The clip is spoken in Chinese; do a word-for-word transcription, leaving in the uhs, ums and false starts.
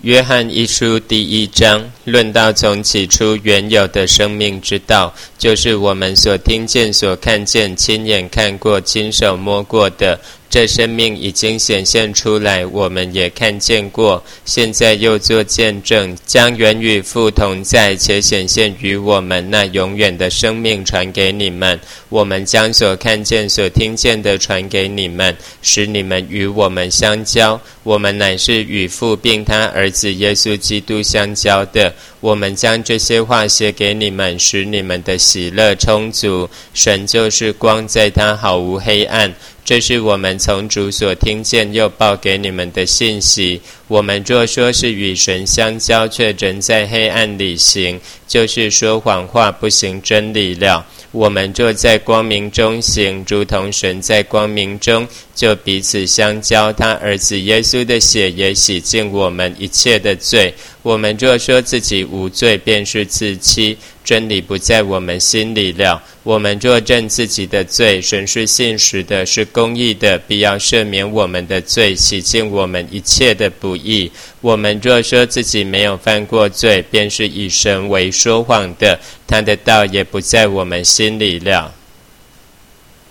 约翰一书第一章论到从起初原有的生命之道，就是我们所听见、所看见、亲眼看过、亲手摸过的。这生命已经显现出来，我们也看见过，现在又做见证，将原与父同在且显现于我们那永远的生命传给你们。我们将所看见、所听见的传给你们，使你们与我们相交。我们乃是与父并他儿子耶稣基督相交的。我们将这些话写给你们，使你们的喜乐充足。神就是光，在他毫无黑暗。这是我们从主所听见又报给你们的信息。我们若说是与神相交，却仍在黑暗里行，就是说谎话，不行真理了。我们若在光明中行，如同神在光明中，就彼此相交。他儿子耶稣的血也洗净我们一切的罪。我们若说自己无罪，便是自欺，真理不在我们心里了。我们若认自己的罪，神是信实的，是公义的，必要赦免我们的罪，洗净我们一切的不义。我们若说自己没有犯过罪，便是以神为说谎的，他的道也不在我们心里了。